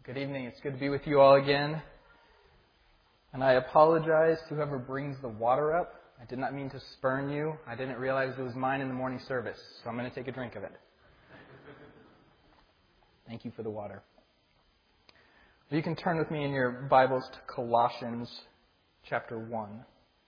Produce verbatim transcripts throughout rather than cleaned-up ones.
Good evening. It's good to be with you all again. And I apologize to whoever brings the water up. I did not mean to spurn you. I didn't realize it was mine in the morning service, so I'm going to take a drink of it. Thank you for the water. You can turn with me in your Bibles to Colossians chapter one.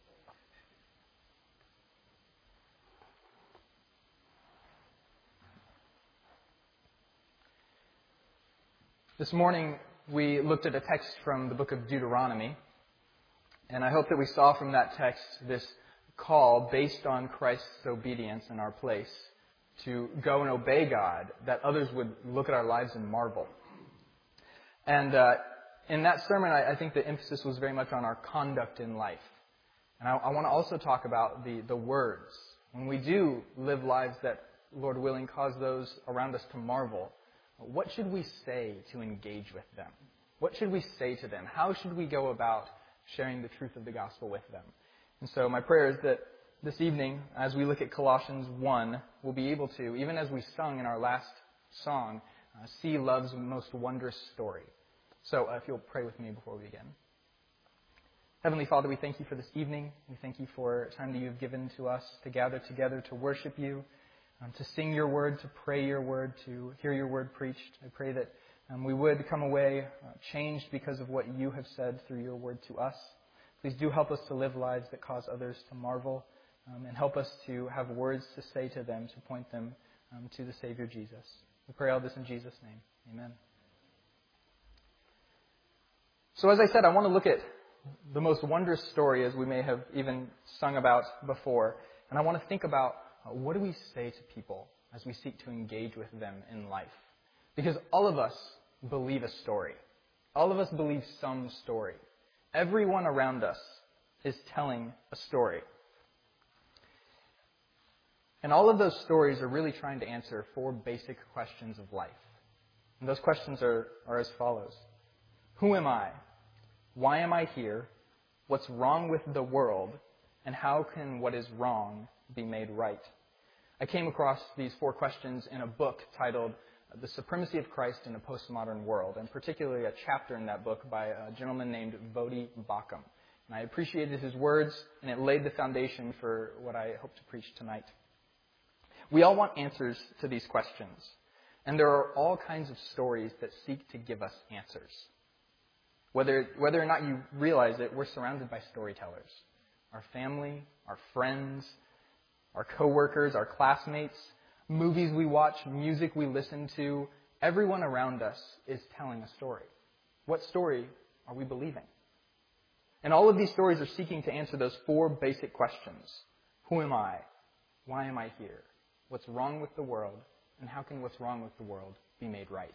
This morning, we looked at a text from the book of Deuteronomy, and I hope that we saw from that text this call based on Christ's obedience in our place to go and obey God, that others would look at our lives and marvel. And uh, in that sermon, I, I think the emphasis was very much on our conduct in life. And I, I want to also talk about the, the words. When we do live lives that, Lord willing, cause those around us to marvel, what should we say to engage with them? What should we say to them? How should we go about sharing the truth of the gospel with them? And so my prayer is that this evening, as we look at Colossians one, we'll be able to, even as we sung in our last song, uh, see love's most wondrous story. So uh, if you'll pray with me before we begin. Heavenly Father, we thank you for this evening. We thank you for time that you've given to us to gather together to worship you. Um, to sing your word, to pray your word, to hear your word preached. I pray that um, we would come away uh, changed because of what you have said through your word to us. Please do help us to live lives that cause others to marvel, um, and help us to have words to say to them, to point them um, to the Savior Jesus. We pray all this in Jesus' name. Amen. So as I said, I want to look at the most wondrous story, as we may have even sung about before, and I want to think about what do we say to people as we seek to engage with them in life? Because all of us believe a story. All of us believe some story. Everyone around us is telling a story. And all of those stories are really trying to answer four basic questions of life. And those questions are, are as follows. Who am I? Why am I here? What's wrong with the world? And how can what is wrong be made right? I came across these four questions in a book titled The Supremacy of Christ in a Postmodern World, and particularly a chapter in that book by a gentleman named Voddie Baucham. And I appreciated his words, and it laid the foundation for what I hope to preach tonight. We all want answers to these questions, and there are all kinds of stories that seek to give us answers. Whether, whether or not you realize it, we're surrounded by storytellers. Our family, our friends, our coworkers, our classmates, movies we watch, music we listen to, everyone around us is telling a story. What story are we believing? And all of these stories are seeking to answer those four basic questions. Who am I? Why am I here? What's wrong with the world? And how can what's wrong with the world be made right?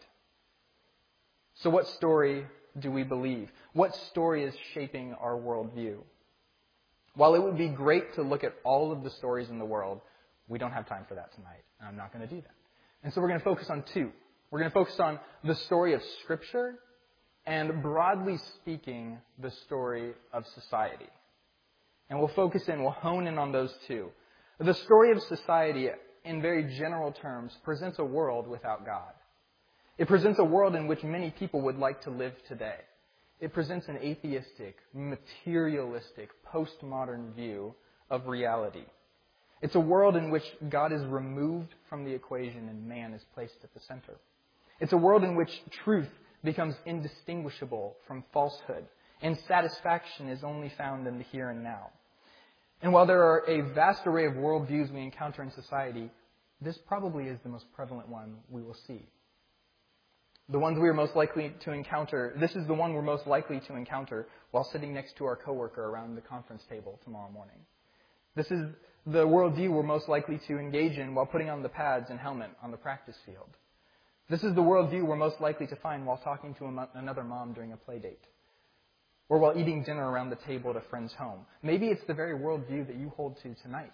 So what story do we believe? What story is shaping our worldview? While it would be great to look at all of the stories in the world, we don't have time for that tonight, and I'm not going to do that. And so we're going to focus on two. We're going to focus on the story of Scripture and, broadly speaking, the story of society. And we'll focus in, we'll hone in on those two. The story of society, in very general terms, presents a world without God. It presents a world in which many people would like to live today. It presents an atheistic, materialistic, postmodern view of reality. It's a world in which God is removed from the equation and man is placed at the center. It's a world in which truth becomes indistinguishable from falsehood, and satisfaction is only found in the here and now. And while there are a vast array of worldviews we encounter in society, this probably is the most prevalent one we will see. The ones we are most likely to encounter, this is the one we're most likely to encounter while sitting next to our coworker around the conference table tomorrow morning. This is the worldview we're most likely to engage in while putting on the pads and helmet on the practice field. This is the worldview we're most likely to find while talking to a, another mom during a play date, or while eating dinner around the table at a friend's home. Maybe it's the very worldview that you hold to tonight.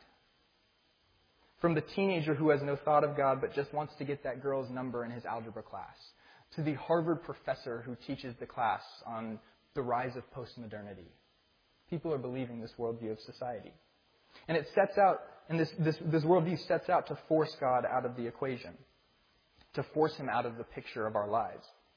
From the teenager who has no thought of God but just wants to get that girl's number in his algebra class, to the Harvard professor who teaches the class on the rise of postmodernity. People are believing this worldview of society. And it sets out, and this, this, this worldview sets out to force God out of the equation, to force him out of the picture of our lives.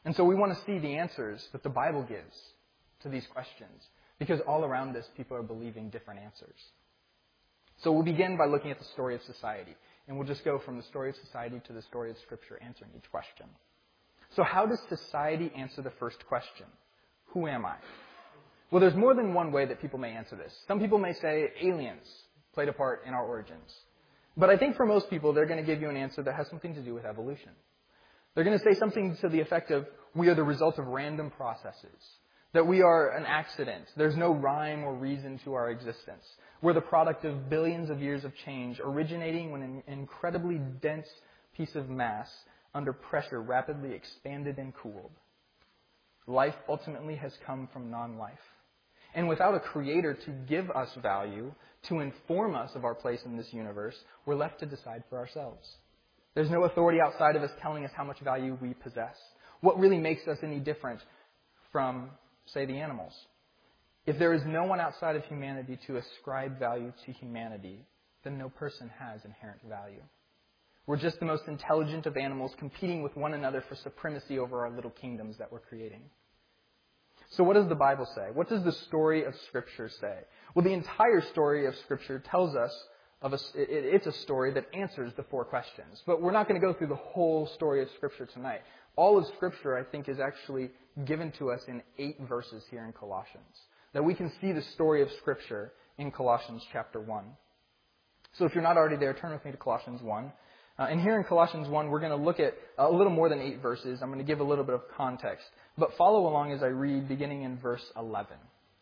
And so we want to see the answers that the Bible gives to these questions, because all around us, people are believing different answers. So we'll begin by looking at the story of society, and we'll just go from the story of society to the story of Scripture, answering each question. So how does society answer the first question? Who am I? Well, there's more than one way that people may answer this. Some people may say aliens played a part in our origins. But I think for most people, they're going to give you an answer that has something to do with evolution. They're going to say something to the effect of, we are the result of random processes, that we are an accident. There's no rhyme or reason to our existence. We're the product of billions of years of change, originating when an incredibly dense piece of mass under pressure rapidly expanded and cooled. Life ultimately has come from non-life. And without a creator to give us value, to inform us of our place in this universe, we're left to decide for ourselves. There's no authority outside of us telling us how much value we possess. What really makes us any different from, say, the animals? If there is no one outside of humanity to ascribe value to humanity, then no person has inherent value. We're just the most intelligent of animals competing with one another for supremacy over our little kingdoms that we're creating. So what does the Bible say? What does the story of Scripture say? Well, the entire story of Scripture tells us of a, it's a story that answers the four questions. But we're not going to go through the whole story of Scripture tonight. All of Scripture, I think, is actually given to us in eight verses here in Colossians. That we can see the story of Scripture in Colossians chapter one. So if you're not already there, turn with me to Colossians one. Uh, and here in Colossians one, we're going to look at a little more than eight verses. I'm going to give a little bit of context. But follow along as I read, beginning in verse eleven.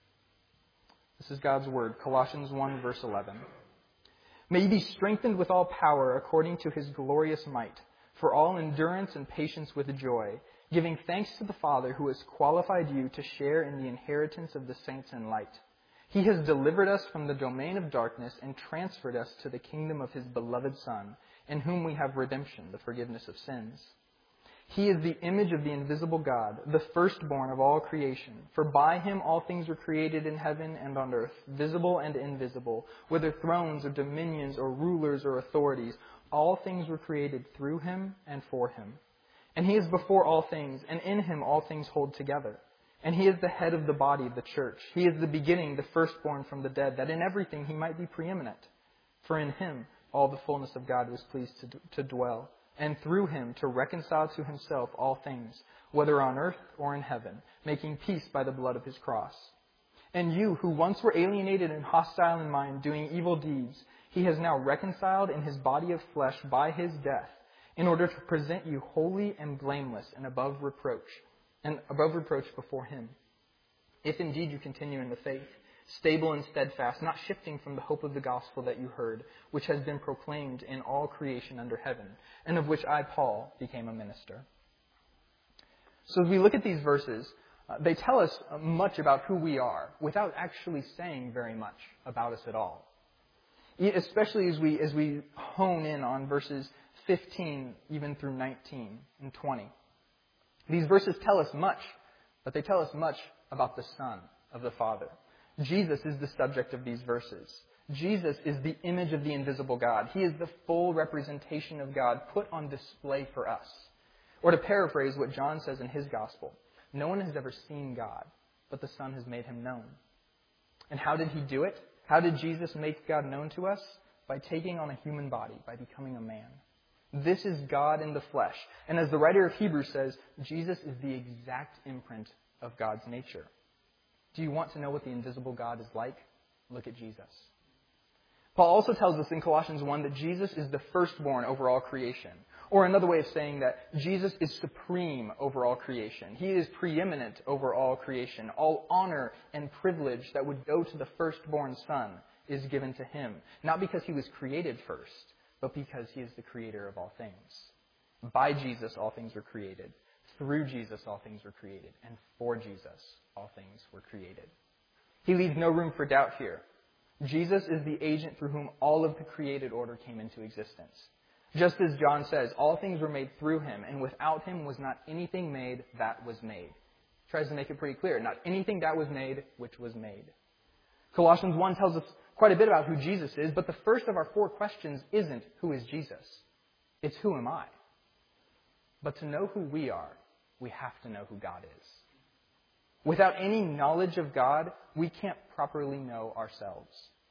This is God's Word, Colossians one, verse eleven. May you be strengthened with all power according to His glorious might, for all endurance and patience with joy, giving thanks to the Father who has qualified you to share in the inheritance of the saints in light. He has delivered us from the domain of darkness and transferred us to the kingdom of His beloved Son, in whom we have redemption, the forgiveness of sins. He is the image of the invisible God, the firstborn of all creation. For by Him all things were created in heaven and on earth, visible and invisible, whether thrones or dominions or rulers or authorities. All things were created through Him and for Him. And He is before all things, and in Him all things hold together. And He is the head of the body, the church. He is the beginning, the firstborn from the dead, that in everything He might be preeminent. For in Him all the fullness of God was pleased to, to dwell, and through Him to reconcile to Himself all things, whether on earth or in heaven, making peace by the blood of His cross. And you, who once were alienated and hostile in mind, doing evil deeds, He has now reconciled in His body of flesh by His death, in order to present you holy and blameless and above reproach, and above reproach before Him. If indeed you continue in the faith, stable and steadfast, not shifting from the hope of the gospel that you heard, which has been proclaimed in all creation under heaven, and of which I, Paul, became a minister. So as we look at these verses, uh, they tell us much about who we are, without actually saying very much about us at all. Especially as we as we hone in on verses fifteen, even through nineteen and twenty. These verses tell us much, but they tell us much about the Son of the Father. Jesus is the subject of these verses. Jesus is the image of the invisible God. He is the full representation of God put on display for us. Or to paraphrase what John says in his gospel, no one has ever seen God, but the Son has made Him known. And how did He do it? How did Jesus make God known to us? By taking on a human body, by becoming a man. This is God in the flesh. And as the writer of Hebrews says, Jesus is the exact imprint of God's nature. Do you want to know what the invisible God is like? Look at Jesus. Paul also tells us in Colossians one that Jesus is the firstborn over all creation. Or another way of saying that Jesus is supreme over all creation. He is preeminent over all creation. All honor and privilege that would go to the firstborn Son is given to Him. Not because He was created first, but because He is the creator of all things. By Jesus, all things were created. Through Jesus, all things were created. And for Jesus, all things were created. He leaves no room for doubt here. Jesus is the agent through whom all of the created order came into existence. Just as John says, all things were made through Him, and without Him was not anything made that was made. He tries to make it pretty clear. Not anything that was made which was made. Colossians one tells us quite a bit about who Jesus is, but the first of our four questions isn't, who is Jesus? It's, who am I? But to know who we are, we have to know who God is. Without any knowledge of God, we can't properly know ourselves.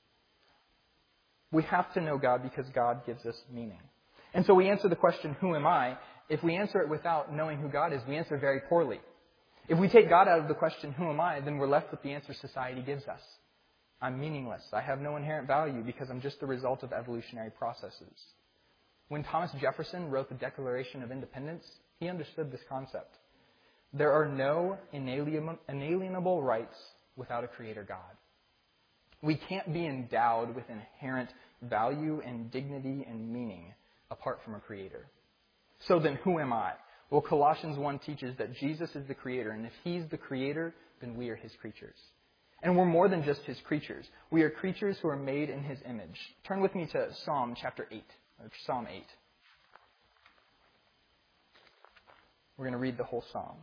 We have to know God because God gives us meaning. And so we answer the question, who am I? If we answer it without knowing who God is, we answer very poorly. If we take God out of the question, who am I? Then we're left with the answer society gives us. I'm meaningless. I have no inherent value because I'm just the result of evolutionary processes. When Thomas Jefferson wrote the Declaration of Independence, he understood this concept. There are no inalienable rights without a creator God. We can't be endowed with inherent value and dignity and meaning apart from a creator. So then, who am I? Well, Colossians one teaches that Jesus is the creator, and if he's the creator, then we are his creatures. And we're more than just his creatures. We are creatures who are made in his image. Turn with me to Psalm chapter eight, or Psalm eight. We're going to read the whole psalm.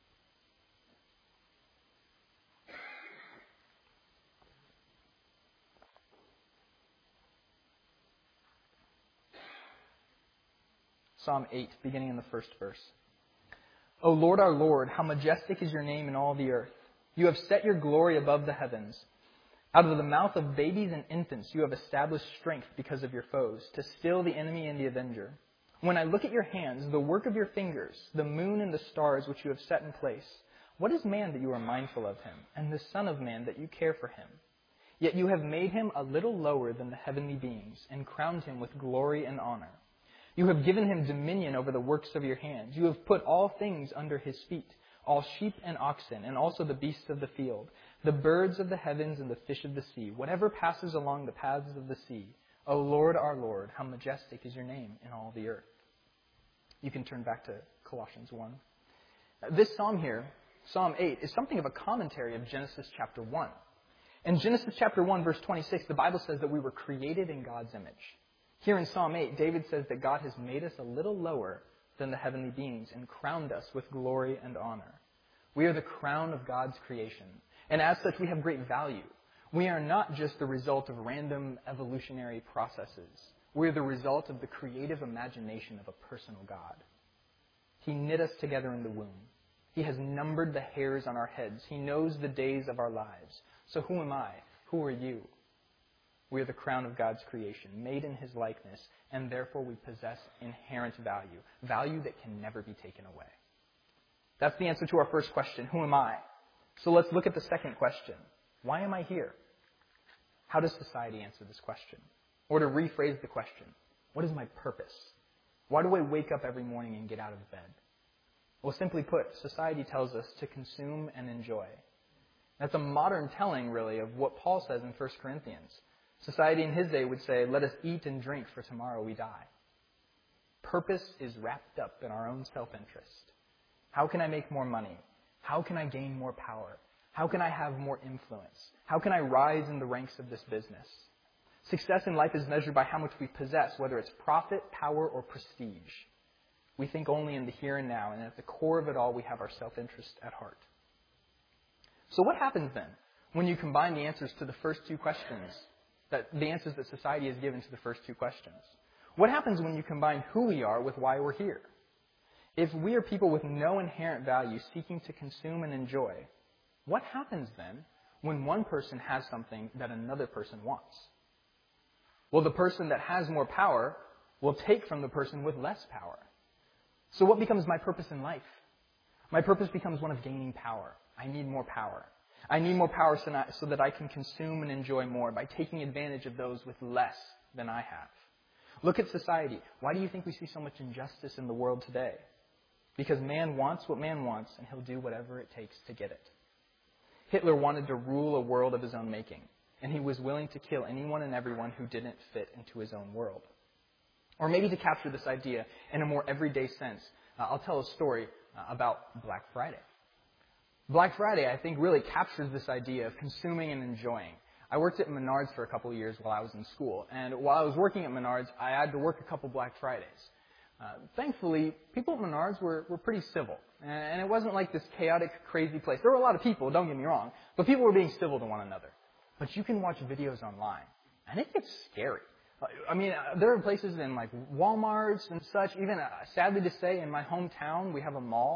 Psalm eight, beginning in the first verse. O Lord, our Lord, how majestic is your name in all the earth. You have set your glory above the heavens. Out of the mouth of babies and infants you have established strength because of your foes, to still the enemy and the avenger. When I look at your hands, the work of your fingers, the moon and the stars which you have set in place, what is man that you are mindful of him, and the son of man that you care for him? Yet you have made him a little lower than the heavenly beings, and crowned him with glory and honor. You have given him dominion over the works of your hands. You have put all things under his feet, all sheep and oxen, and also the beasts of the field, the birds of the heavens and the fish of the sea, whatever passes along the paths of the sea. O Lord, our Lord, how majestic is your name in all the earth. You can turn back to Colossians one. This psalm here, Psalm eight, is something of a commentary of Genesis chapter one. In Genesis chapter one, verse twenty-six, the Bible says that we were created in God's image. Here in Psalm eight, David says that God has made us a little lower than the heavenly beings and crowned us with glory and honor. We are the crown of God's creation, and as such we have great value. We are not just the result of random evolutionary processes. We are the result of the creative imagination of a personal God. He knit us together in the womb. He has numbered the hairs on our heads. He knows the days of our lives. So who am I? Who are you? We are the crown of God's creation, made in his likeness, and therefore we possess inherent value, value that can never be taken away. That's the answer to our first question, who am I? So let's look at the second question. Why am I here? How does society answer this question? Or to rephrase the question, what is my purpose? Why do I wake up every morning and get out of bed? Well, simply put, society tells us to consume and enjoy. That's a modern telling, really, of what Paul says in First Corinthians. Society in his day would say, let us eat and drink, for tomorrow we die. Purpose is wrapped up in our own self-interest. How can I make more money? How can I gain more power? How can I have more influence? How can I rise in the ranks of this business? Success in life is measured by how much we possess, whether it's profit, power, or prestige. We think only in the here and now, and at the core of it all, we have our self-interest at heart. So what happens then when you combine the answers to the first two questions, that the answers that society has given to the first two questions? What happens when you combine who we are with why we're here? If we are people with no inherent value seeking to consume and enjoy, what happens then when one person has something that another person wants? Well, the person that has more power will take from the person with less power. So what becomes my purpose in life? My purpose becomes one of gaining power. I need more power. I need more power so that I can consume and enjoy more by taking advantage of those with less than I have. Look at society. Why do you think we see so much injustice in the world today? Because man wants what man wants, and he'll do whatever it takes to get it. Hitler wanted to rule a world of his own making, and he was willing to kill anyone and everyone who didn't fit into his own world. Or maybe to capture this idea in a more everyday sense, uh, I'll tell a story uh, about Black Friday. Black Friday, I think, really captures this idea of consuming and enjoying. I worked at Menards for a couple of years while I was in school, and while I was working at Menards, I had to work a couple Black Fridays. Uh, thankfully, people at Menards were, were pretty civil, and it wasn't like this chaotic, crazy place. There were a lot of people, don't get me wrong, but people were being civil to one another. But you can watch videos online, and it gets scary. I mean, there are places in like Walmarts and such, even uh, sadly to say, in my hometown, we have a mall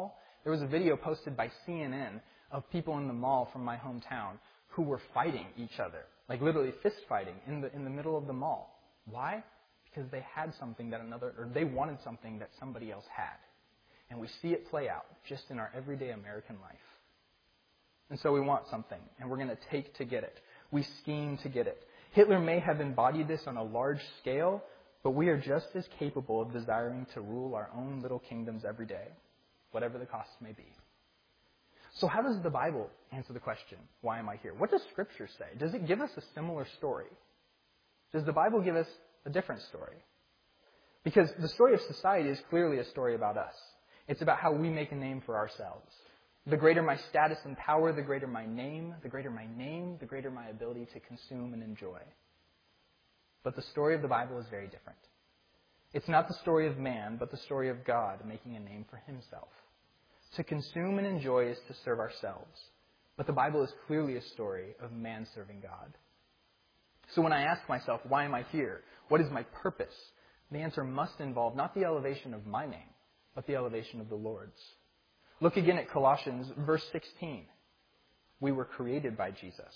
There was a video posted by C N N of people in the mall from my hometown who were fighting each other, like literally fist fighting in the in the middle of the mall. Why? Because they had something that another, or they wanted something that somebody else had. And we see it play out just in our everyday American life. And so we want something, and we're going to take to get it. We scheme to get it. Hitler may have embodied this on a large scale, but we are just as capable of desiring to rule our own little kingdoms every day, whatever the cost may be. So how does the Bible answer the question, why am I here? What does Scripture say? Does it give us a similar story? Does the Bible give us a different story? Because the story of society is clearly a story about us. It's about how we make a name for ourselves. The greater my status and power, the greater my name. The greater my name, the greater my ability to consume and enjoy. But the story of the Bible is very different. It's not the story of man, but the story of God making a name for himself. To consume and enjoy is to serve ourselves. But the Bible is clearly a story of man serving God. So when I ask myself, why am I here? What is my purpose? The answer must involve not the elevation of my name, but the elevation of the Lord's. Look again at Colossians, verse sixteen. We were created by Jesus.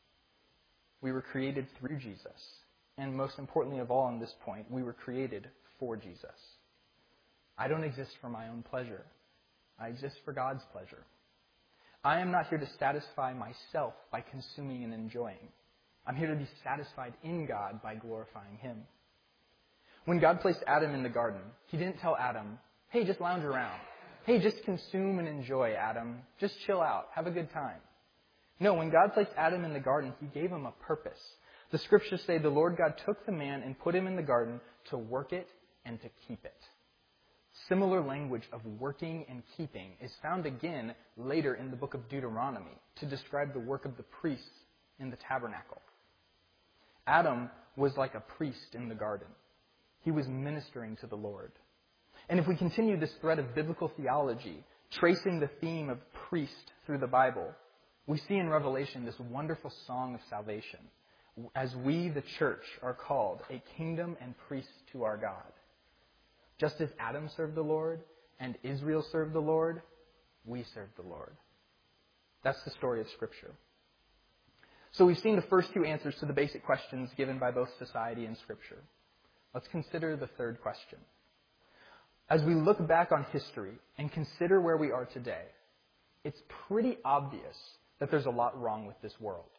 We were created through Jesus. And most importantly of all on this point, we were created for Jesus. I don't exist for my own pleasure. I exist for God's pleasure. I am not here to satisfy myself by consuming and enjoying. I'm here to be satisfied in God by glorifying Him. When God placed Adam in the garden, He didn't tell Adam, hey, just lounge around. Hey, just consume and enjoy, Adam. Just chill out. Have a good time. No, when God placed Adam in the garden, He gave him a purpose. The Scriptures say the Lord God took the man and put him in the garden to work it and to keep it. Similar language of working and keeping is found again later in the book of Deuteronomy to describe the work of the priests in the tabernacle. Adam was like a priest in the garden. He was ministering to the Lord. And if we continue this thread of biblical theology, tracing the theme of priest through the Bible, we see in Revelation this wonderful song of salvation, as we, the church, are called a kingdom and priests to our God. Just as Adam served the Lord and Israel served the Lord, we serve the Lord. That's the story of Scripture. So we've seen the first two answers to the basic questions given by both society and Scripture. Let's consider the third question. As we look back on history and consider where we are today, it's pretty obvious that there's a lot wrong with this world.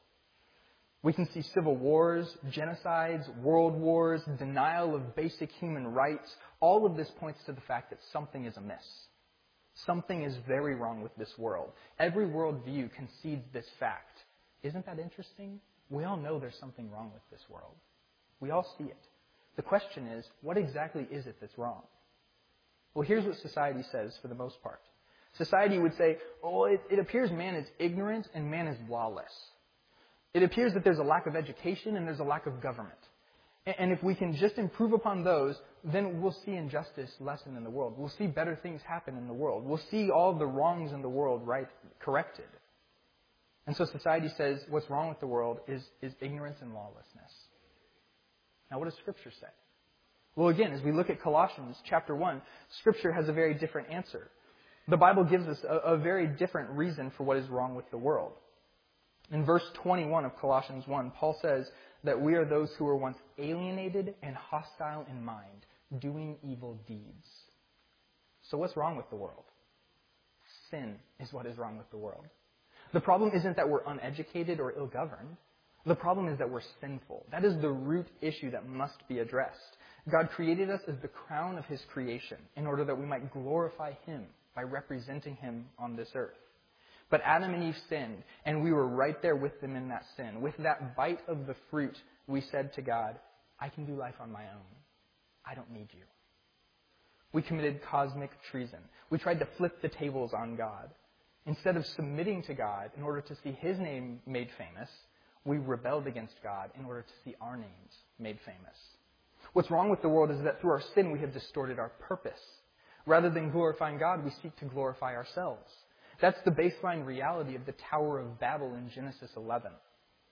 We can see civil wars, genocides, world wars, denial of basic human rights. All of this points to the fact that something is amiss. Something is very wrong with this world. Every worldview concedes this fact. Isn't that interesting? We all know there's something wrong with this world. We all see it. The question is, what exactly is it that's wrong? Well, here's what society says for the most part. Society would say, oh, it, it appears man is ignorant and man is lawless. It appears that there's a lack of education and there's a lack of government. And, and if we can just improve upon those, then we'll see injustice lessen in the world. We'll see better things happen in the world. We'll see all the wrongs in the world right corrected. And so society says what's wrong with the world is, is ignorance and lawlessness. Now, what does Scripture say? Well, again, as we look at Colossians chapter one, Scripture has a very different answer. The Bible gives us a, a very different reason for what is wrong with the world. In verse twenty-one of Colossians one, Paul says that we are those who were once alienated and hostile in mind, doing evil deeds. So what's wrong with the world? Sin is what is wrong with the world. The problem isn't that we're uneducated or ill-governed. The problem is that we're sinful. That is the root issue that must be addressed. God created us as the crown of His creation in order that we might glorify Him by representing Him on this earth. But Adam and Eve sinned, and we were right there with them in that sin. With that bite of the fruit, we said to God, I can do life on my own. I don't need you. We committed cosmic treason. We tried to flip the tables on God. Instead of submitting to God in order to see His name made famous, we rebelled against God in order to see our names made famous. What's wrong with the world is that through our sin we have distorted our purpose. Rather than glorifying God, we seek to glorify ourselves. That's the baseline reality of the Tower of Babel in Genesis eleven.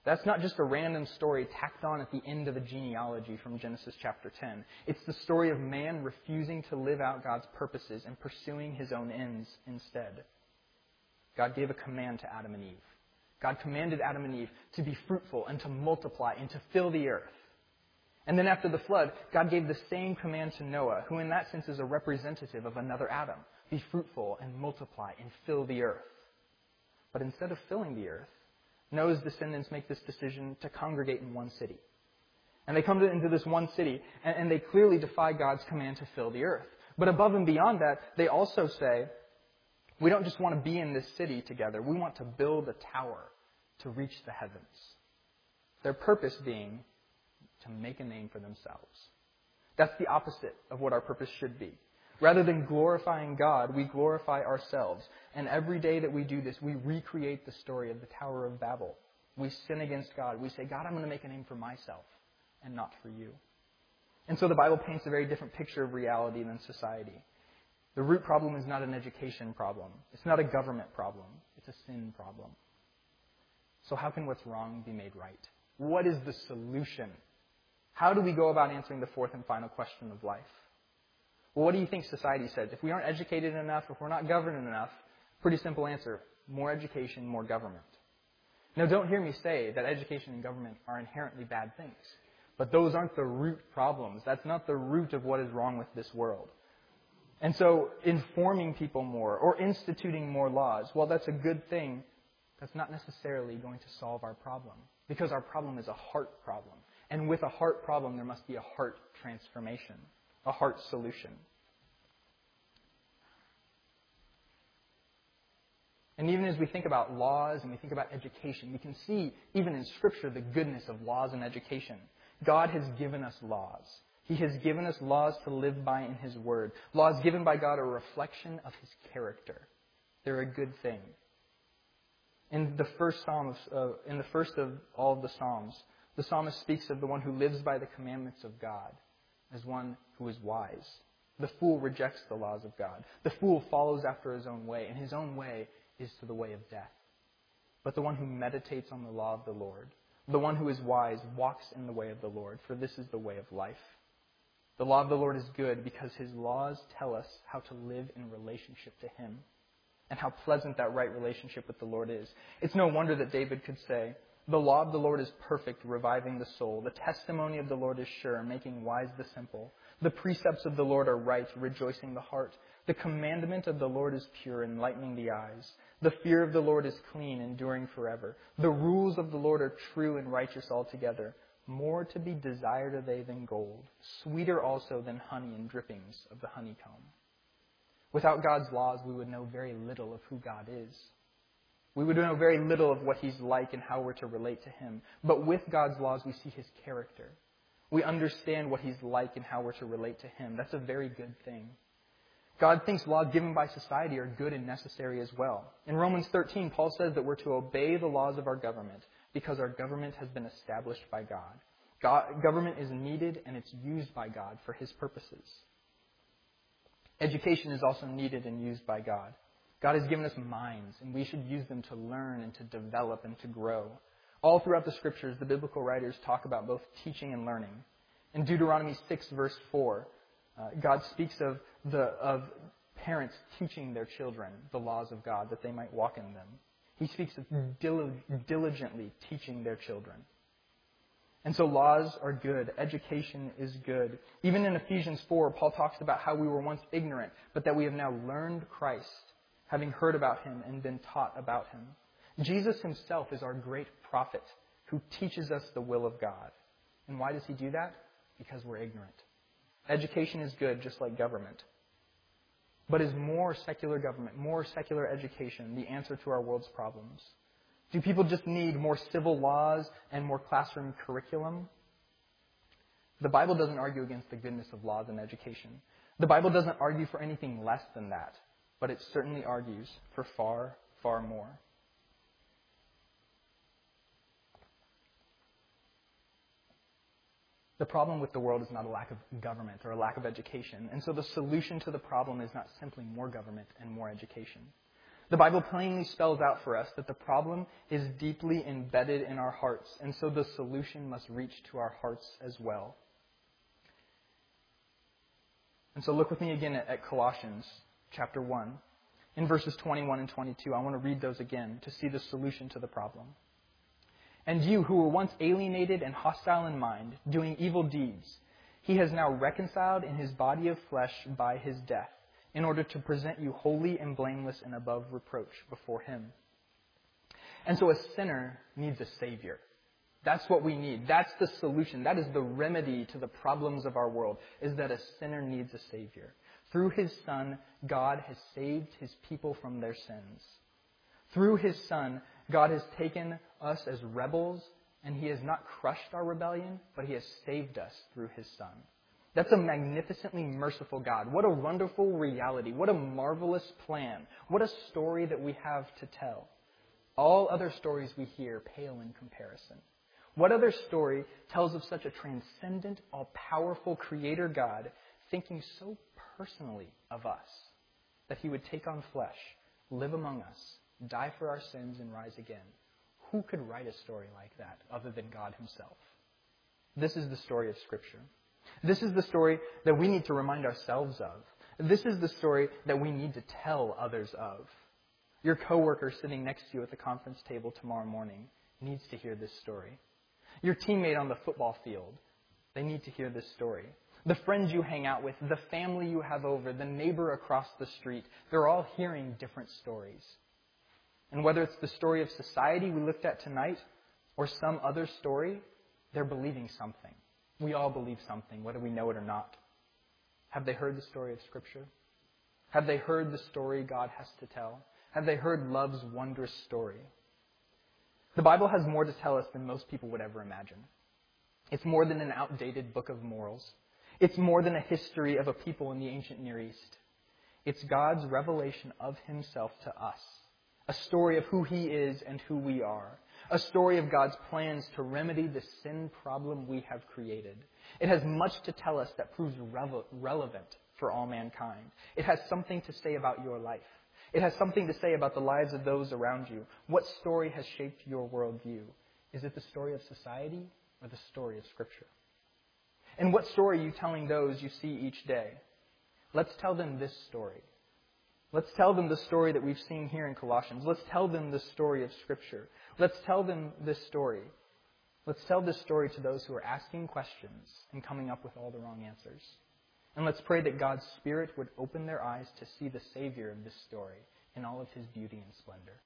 That's not just a random story tacked on at the end of a genealogy from Genesis chapter ten. It's the story of man refusing to live out God's purposes and pursuing his own ends instead. God gave a command to Adam and Eve. God commanded Adam and Eve to be fruitful and to multiply and to fill the earth. And then after the flood, God gave the same command to Noah, who in that sense is a representative of another Adam. Be fruitful and multiply and fill the earth. But instead of filling the earth, Noah's descendants make this decision to congregate in one city. And they come to, into this one city, and, and they clearly defy God's command to fill the earth. But above and beyond that, they also say, we don't just want to be in this city together. We want to build a tower to reach the heavens. Their purpose being to make a name for themselves. That's the opposite of what our purpose should be. Rather than glorifying God, we glorify ourselves. And every day that we do this, we recreate the story of the Tower of Babel. We sin against God. We say, God, I'm going to make a name for myself and not for you. And so the Bible paints a very different picture of reality than society. The root problem is not an education problem. It's not a government problem. It's a sin problem. So how can what's wrong be made right? What is the solution? How do we go about answering the fourth and final question of life? Well, what do you think society says? If we aren't educated enough, if we're not governed enough, pretty simple answer, more education, more government. Now, don't hear me say that education and government are inherently bad things. But those aren't the root problems. That's not the root of what is wrong with this world. And so informing people more or instituting more laws, well, that's a good thing. That's not necessarily going to solve our problem. Because our problem is a heart problem. And with a heart problem, there must be a heart transformation, a heart solution. And even as we think about laws and we think about education, we can see, even in Scripture, the goodness of laws and education. God has given us laws. He has given us laws to live by in His Word. Laws given by God are a reflection of His character. They're a good thing. In the first Psalm, uh, in the first of all of the Psalms, the psalmist speaks of the one who lives by the commandments of God as one who is wise. The fool rejects the laws of God. The fool follows after his own way, and his own way is to the way of death. But the one who meditates on the law of the Lord, the one who is wise, walks in the way of the Lord, for this is the way of life. The law of the Lord is good because His laws tell us how to live in relationship to Him and how pleasant that right relationship with the Lord is. It's no wonder that David could say, the law of the Lord is perfect, reviving the soul. The testimony of the Lord is sure, making wise the simple. The precepts of the Lord are right, rejoicing the heart. The commandment of the Lord is pure, enlightening the eyes. The fear of the Lord is clean, enduring forever. The rules of the Lord are true and righteous altogether. More to be desired are they than gold, sweeter also than honey and drippings of the honeycomb. Without God's laws, we would know very little of who God is. We would know very little of what He's like and how we're to relate to Him. But with God's laws, we see His character. We understand what He's like and how we're to relate to Him. That's a very good thing. God thinks laws given by society are good and necessary as well. In Romans thirteen, Paul says that we're to obey the laws of our government because our government has been established by God. God government is needed and it's used by God for His purposes. Education is also needed and used by God. God has given us minds, and we should use them to learn and to develop and to grow. All throughout the Scriptures, the biblical writers talk about both teaching and learning. In Deuteronomy six, verse four, uh, God speaks of the of parents teaching their children the laws of God that they might walk in them. He speaks of dil- diligently teaching their children. And so laws are good. Education is good. Even in Ephesians four, Paul talks about how we were once ignorant, but that we have now learned Christ, having heard about Him and been taught about Him. Jesus Himself is our great prophet who teaches us the will of God. And why does He do that? Because we're ignorant. Education is good, just like government. But is more secular government, more secular education the answer to our world's problems? Do people just need more civil laws and more classroom curriculum? The Bible doesn't argue against the goodness of laws and education. The Bible doesn't argue for anything less than that. But it certainly argues for far, far more. The problem with the world is not a lack of government or a lack of education. And so the solution to the problem is not simply more government and more education. The Bible plainly spells out for us that the problem is deeply embedded in our hearts, and so the solution must reach to our hearts as well. And so look with me again at, at Colossians chapter one. In verses twenty-one and twenty-two, I want to read those again to see the solution to the problem. And you who were once alienated and hostile in mind, doing evil deeds, he has now reconciled in his body of flesh by his death, in order to present you holy and blameless and above reproach before him. And so a sinner needs a Savior. That's what we need. That's the solution. That is the remedy to the problems of our world, is that a sinner needs a Savior. Through his Son, God has saved his people from their sins. Through his Son, God has taken us as rebels, and he has not crushed our rebellion, but he has saved us through his Son. That's a magnificently merciful God. What a wonderful reality. What a marvelous plan. What a story that we have to tell. All other stories we hear pale in comparison. What other story tells of such a transcendent, all-powerful Creator God thinking so personally of us that he would take on flesh, live among us, die for our sins, and rise again? Who could write a story like that other than God himself? This is the story of Scripture. This is the story that we need to remind ourselves of. This is the story that we need to tell others of. Your coworker sitting next to you at the conference table tomorrow morning needs to hear this story. Your teammate on the football field, they need to hear this story. The friends you hang out with, the family you have over, the neighbor across the street, they're all hearing different stories. And whether it's the story of society we looked at tonight or some other story, they're believing something. We all believe something, whether we know it or not. Have they heard the story of Scripture? Have they heard the story God has to tell? Have they heard love's wondrous story? The Bible has more to tell us than most people would ever imagine. It's more than an outdated book of morals. It's more than a history of a people in the ancient Near East. It's God's revelation of himself to us. A story of who he is and who we are. A story of God's plans to remedy the sin problem we have created. It has much to tell us that proves revel- relevant for all mankind. It has something to say about your life. It has something to say about the lives of those around you. What story has shaped your worldview? Is it the story of society or the story of Scripture? And what story are you telling those you see each day? Let's tell them this story. Let's tell them the story that we've seen here in Colossians. Let's tell them the story of Scripture. Let's tell them this story. Let's tell this story to those who are asking questions and coming up with all the wrong answers. And let's pray that God's Spirit would open their eyes to see the Savior of this story in all of his beauty and splendor.